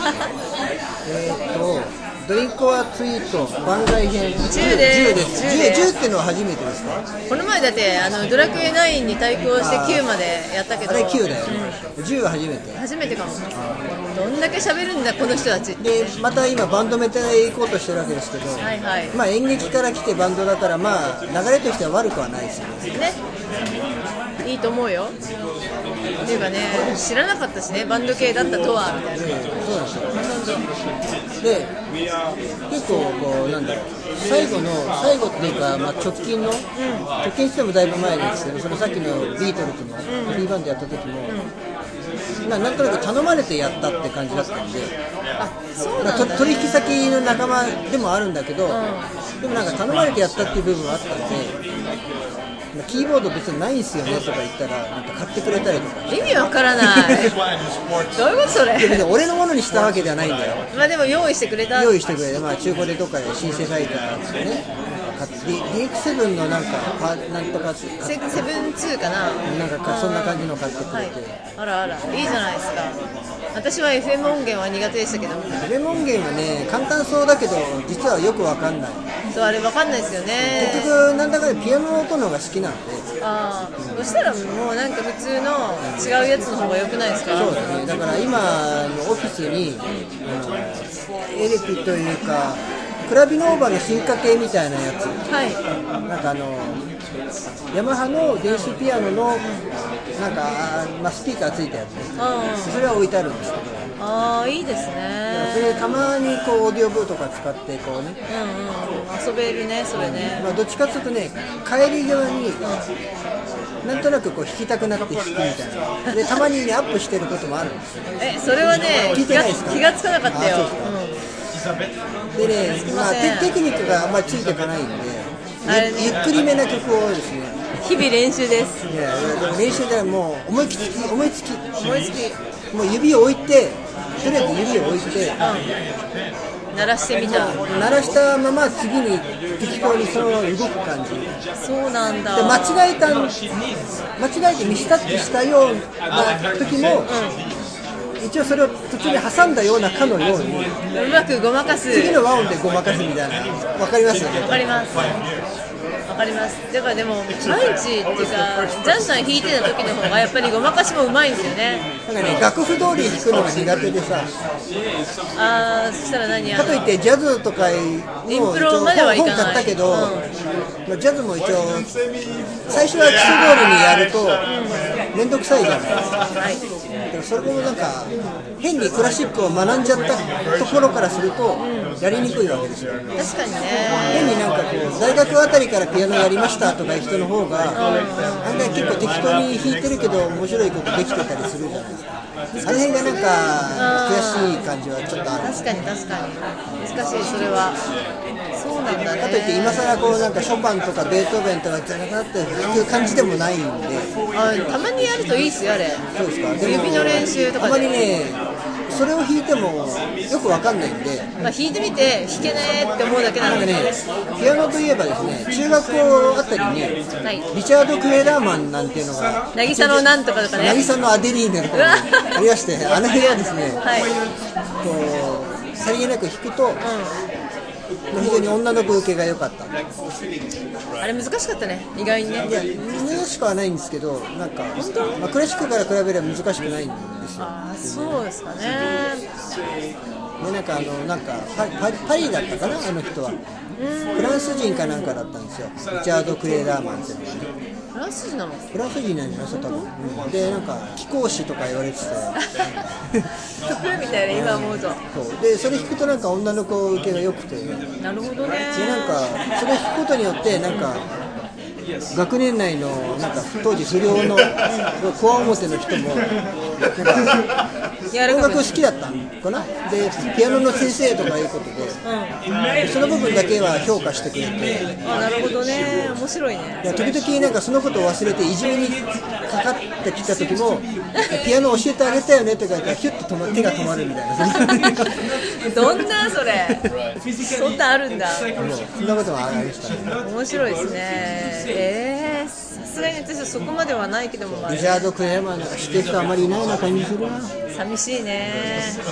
ドリンクはツイート番外編 10です。 10っていうのは初めてですか？ この前だってドラクエ9に対抗して9までやったけど、 あれ9だよね、10は初めて。 初めてかも。どんだけ喋るんだこの人たち。 でまた今バンドメタへ行こうとしてるわけですけど、 はいはい、 まあ演劇から来てバンドだから、まあ流れとしては悪くはないですよね。 いいと思うよ。っていうかね、知らなかったしね、バンド系だったとはみたいな。 そうなんですよ。で結構こうなんだろう、最後っていうか、まあ、直近してもだいぶ前ですけど、そのさっきのビートルズのフリーバンドやった時も、なんとなく頼まれてやったって感じだったんで、 そうなんだね、 取引先の仲間でもあるんだけど、でもなんか頼まれてやったっていう部分はあったんで、キーボード別にないんすよねとか言ったらなんか買ってくれたりとか。 意味わからないどういうことそれ。 別に俺のものにしたわけではないんだよ。 まあでも用意してくれた。 用意してくれて、まあ、中古でどっかでシンセサイザーですよね、DX7 のなんとかセブン2かな、 なんかそんな感じの買ってくれて、 あらあら、いいじゃないですか。私は FM 音源は苦手でしたけど。 FM 音源はね、簡単そうだけど実はよくわかんない。 そう、あれわかんないですよね。 結局なんだかでピアノの音の方が好きなんで。 そしたらもうなんか普通の違うやつの方が良くないですか？ そうだね。だから今のオフィスに、エレピというかクラビノーバの進化系みたいなやつ、なんかヤマハの電子ピアノのなんか、まあ、スピーカーついたやつ、それは置いてあるんですけど、 いいですね。 それたまにこうオーディオブーとか使ってこうね、 遊べるね、それね。 まあ、どっちかというとね、帰り際になんとなくこう弾きたくなって弾くみたいなで、たまにねアップしてることもあるんですよ。 それはね、 聞いてないですか？ 気がつかなかったよ。 でね、まあ、テクニックがあんまりついていかないんで、ゆっくりめな曲をですね、 日々練習です。 練習でもう思いつきもう指を置いて、とりあえず指を置いて、 鳴らしてみた。 鳴らしたまま次に適当にそのまま動く感じ。 そうなんだ。 で間違えてミスタッチしたような時も、一応それを途中で挟んだようなかのようにうまくごまかす。 次の和音でごまかすみたいな。わかりますよね。 わかります。わかります。だからでも毎日っていうか、ジャンさん弾いてた時の方がやっぱりごまかしもうまいんですよね。 なんかね、楽譜通り弾くのが苦手でさ。 そしたら何かといってジャズとかインプロまではいかない。 本買ったけど、まあ、ジャズも一応最初は基礎通りにやると面倒くさいじゃないですか。だからそれもなんか変にクラシックを学んじゃったところからするとやりにくいわけですよ。 確かにね。 変になんかこう大学あたりからピアノやりましたとかいう人の方が案外結構適当に弾いてるけど面白いことできてたりするじゃないですか。あの辺がなんか悔しい感じはちょっとある。 確かに難しい、それは。そうなんだね。 かといって今更こうなんかショパンとかベートーベンとかザラザラって弾く感じでもないんで。 たまにやるといいっすよ、あれ。 そうですか。 指の練習とかで。 あまりね、それを弾いてもよくわかんないんで、 まあ、弾いてみて弾けねーって思うだけなんで。 なんかね、ピアノといえばですね、中学校あたりに、リチャード・クレーラーマンなんていうのが、 渚のなんとかとかね、 渚のアデリーネとか、ね、ありまして、あの辺はですね、こうさりげなく弾くと、非常に女の子受けが良かった。 あれ難しかったね、意外にね。 いや、難しくはないんですけど、なんか、まあ、クラシックから比べれば難しくないんですよ。 そうですかね。 でなんかパリだったかな、あの人は。フランス人かなんかだったんですよ、リチャード・クレーラーマンっていうのはね。 フランス人なの？ フランス人なんじゃないですか、多分。でなんか貴公子とか言われてて服みたいな、今思うと。 そうで、それ弾くとなんか女の子受けが良くて、 なるほどね。 でなんかそれ弾くことによってなんか学年内のなんか当時不良のこわ表の人もなんか音楽好きだったのかな。でピアノの先生とかいうことで、その部分だけは評価してくれて、 なるほどね、面白いね。 いや時々なんかそのことを忘れていじめにかかってきた時もピアノ教えてあげたよねって言ったらヒュッと手が止まるみたいなどんなそれそんなあるんだ。 そんなこともありましたね。 面白いですね。さすがに私はそこまではないけども、 リチャード・クレーマーなんか知ってる人あまりいないような感じするな。 寂しいね。